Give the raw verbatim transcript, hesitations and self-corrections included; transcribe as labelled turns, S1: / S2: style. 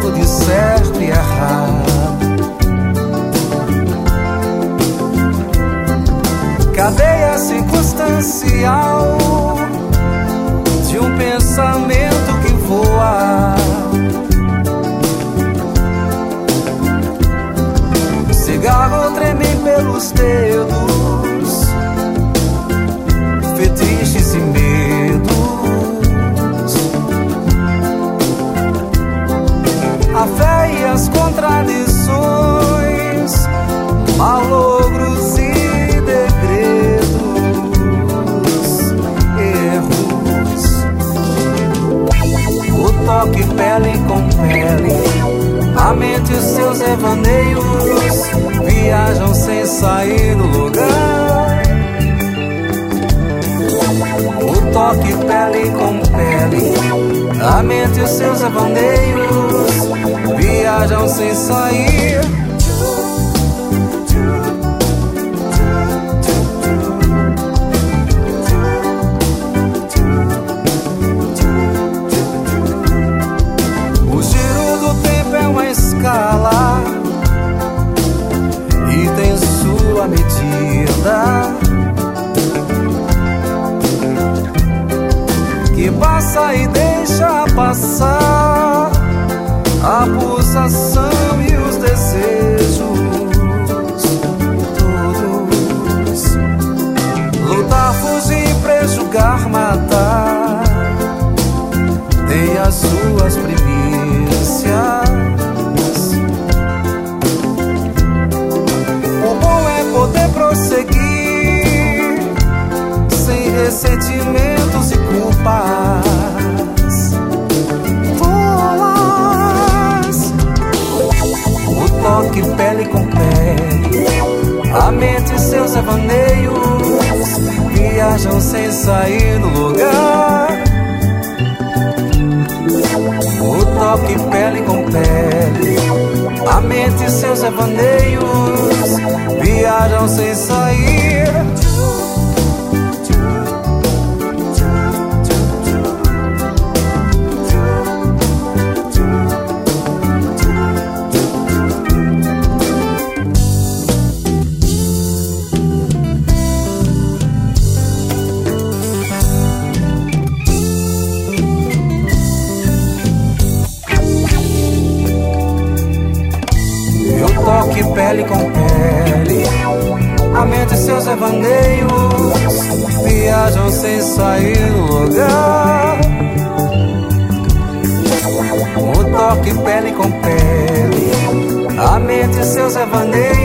S1: julgamento de certo e errado. Cadeia circunstancial de um pensamento que voa. Cigarro tremem pelos dedos, fetiches e medos. A fé e as contradições, malogros e degredos, erros. O toque pele com pele, a mente e os seus devaneios viajam sem sair do lugar. O toque pele com pele, a mente e os seus devaneios viajam sem sair. O giro do tempo é uma escala e tem sua medida, que passa e deixa passar a pulsação e os desejos todos. Lutar, fugir, prejugar, matar tem as suas primícias. O bom é poder prosseguir sem ressentimentos e culpas. Toque pele com pele, a mente e seus devaneios viajam sem sair do lugar. O toque pele com pele, a mente e seus devaneios viajam sem sair. Toque pele com pele, a mente e seus devaneios viajam sem sair do lugar. O toque pele com pele, a mente e seus devaneios